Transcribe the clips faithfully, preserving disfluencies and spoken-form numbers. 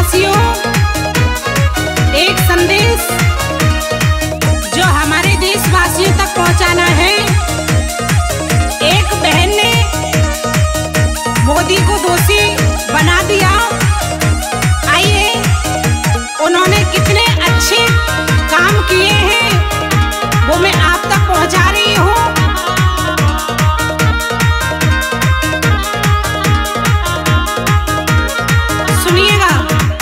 देशवासियों, एक संदेश जो हमारे देशवासियों तक पहुंचाना है। एक बहन ने मोदी को दोषी बना दिया। आइए, उन्होंने कितने अच्छे काम किए हैं वो मैं आप तक पहुंचा रही हूँ। सुनिएगा।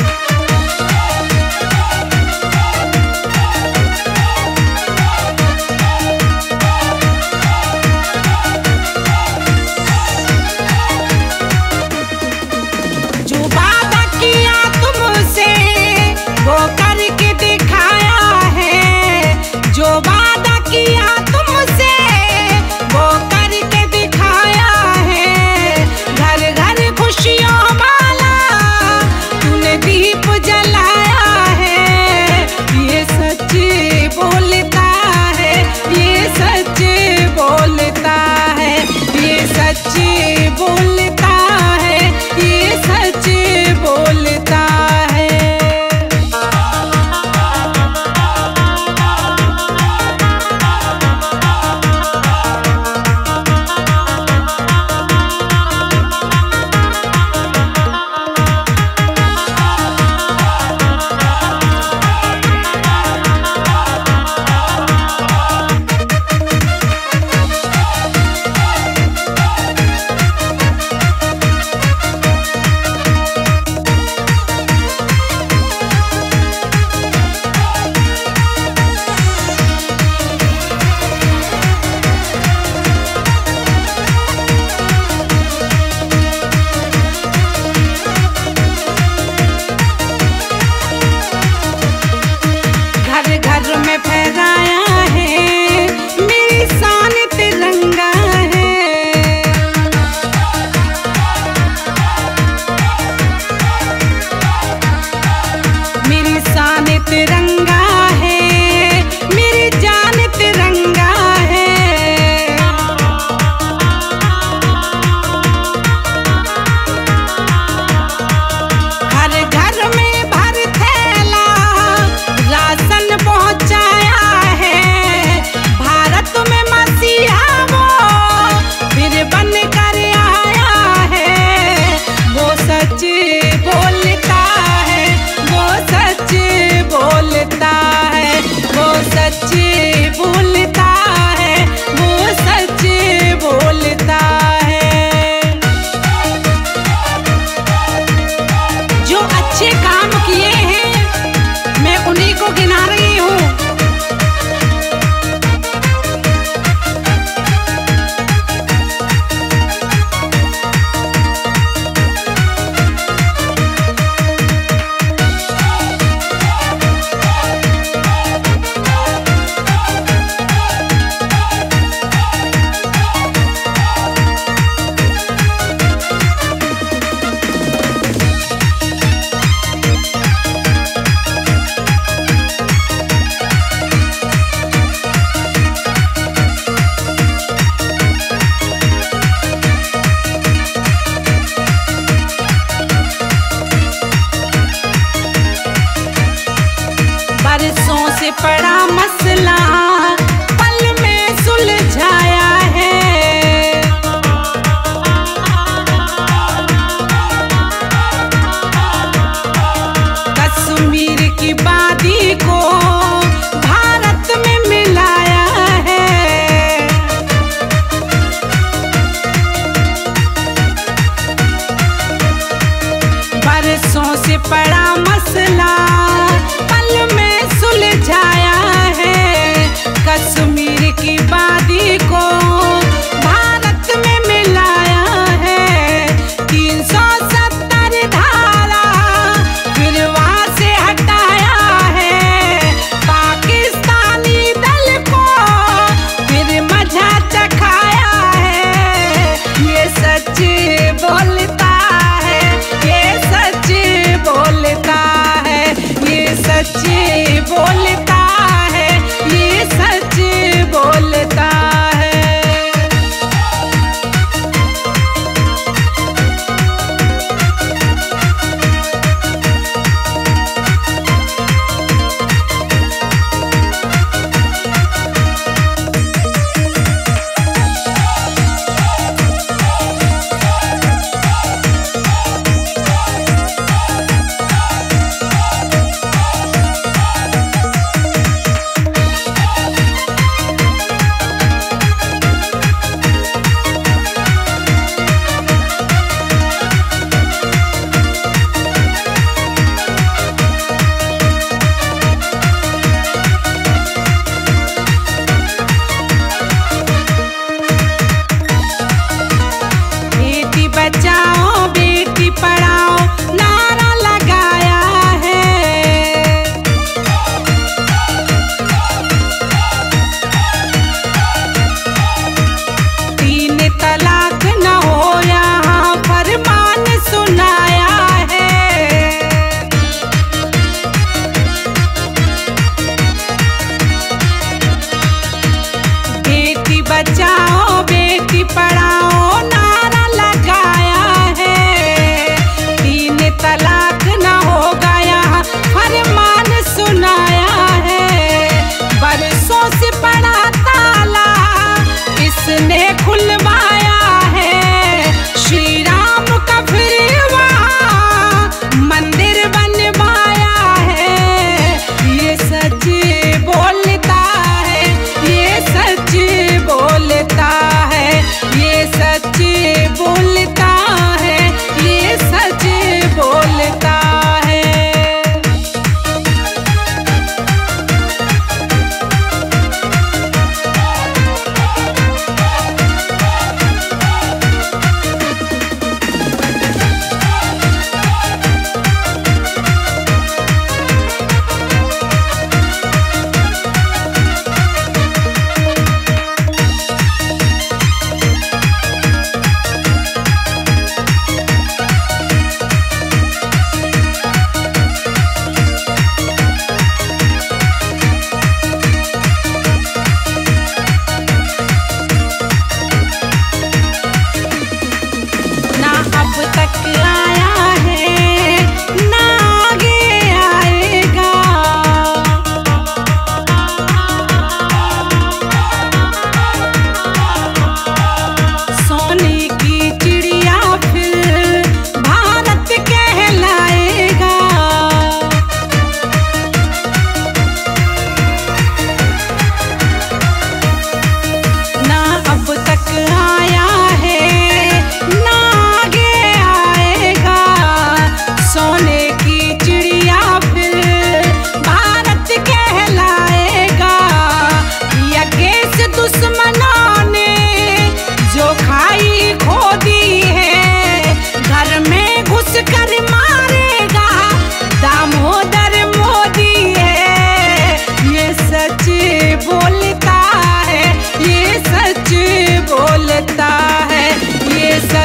जो वादा किया तुमसे वो करके दिखाया है। जो वादा किया तुमसे वो करके दिखाया है। घर घर खुशियों वाला तूने दीप जलाया है। ये सच बोलता है, ये सच बोलता है, ये सच बोलता है, ये सच बोलता है। घर घर में फहराया है मेरी शान तिरंगा है। मेरी शान तिरंगा है, मेरी जान तिरंगा है। हर घर में भर थैला राशन पहुंचाया है। भारत में मसीहा वो फिर बन कर आया है। वो सच बोलता है, वो सच बोलता है, वो सच बोलता है, वो सच बोलता है। जो अच्छे काम किए हैं मैं उन्हीं को गिना रही हूँ। बरसों से पड़ा मसला पल में सुलझाया है। कश्मीर की वादी को भारत में मिलाया है। बरसों से पड़ा मसला पल में सुलझाया है। कश्मीर की वादी को भारत में मिलाया है। तीन सौ सत्तर धारा फिर वहाँ से हटाया है। पाकिस्तानी दल को फिर मजा चखाया है। ये सच बोलता है, ये सच बोलता है, ये सच बोलता है, ये सच बोलता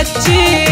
बच्चे।